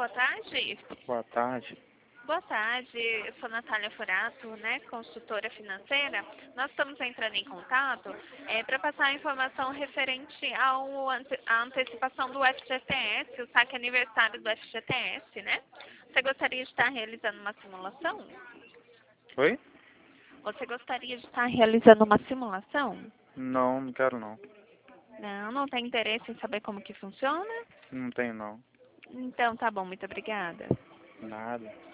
boa tarde. Boa tarde. Boa tarde, eu sou Natália Furato, né, consultora financeira. Nós estamos entrando em contato para passar a informação referente à antecipação do FGTS, o saque aniversário do FGTS, né? Você gostaria de estar realizando uma simulação? Oi? Você gostaria de estar realizando uma simulação? Não, não quero não. Não tem interesse em saber como que funciona? Não tenho não. Então tá bom, muito obrigada. Nada.